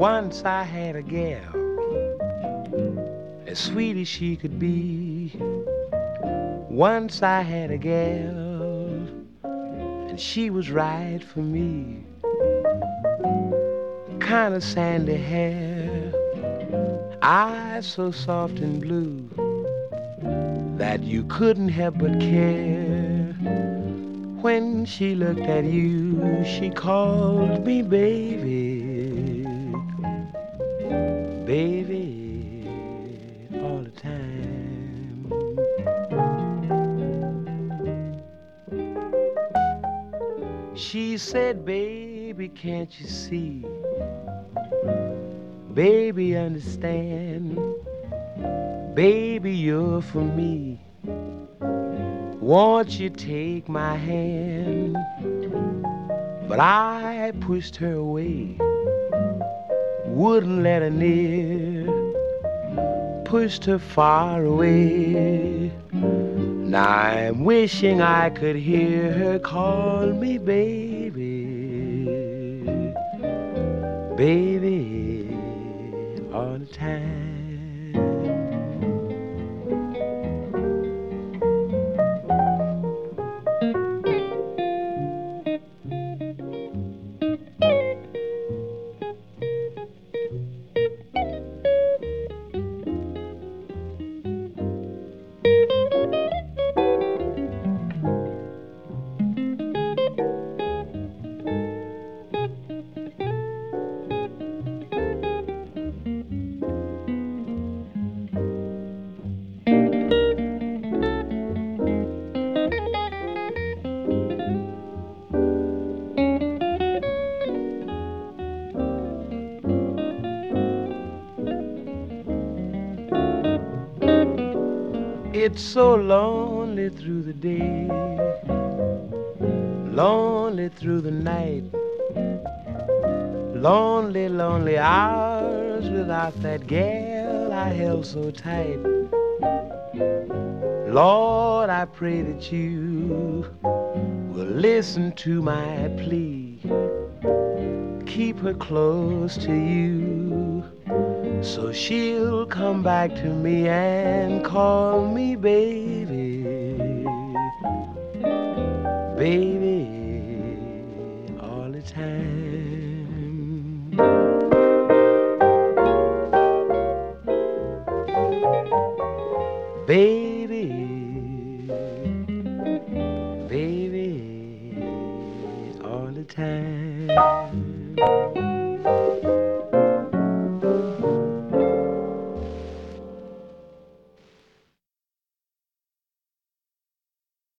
Once I had a gal, as sweet as she could be. Once I had a gal, and she was right for me. Kind of sandy hair, eyes so soft and blue that you couldn't help but care. When she looked at you, she called me baby, baby, all the time. She said, baby, can't you see? Baby, understand. Baby, you're for me. Won't you take my hand? But I pushed her away, wouldn't let her near, pushed her far away. Now I'm wishing I could hear her call me baby, baby, all the time. It's so lonely through the day, lonely through the night, lonely, lonely hours without that gal I held so tight. Lord, I pray that you will listen to my plea. Keep her close to you, so she'll come back to me and call me baby, baby, all the time. Baby, baby, all the time.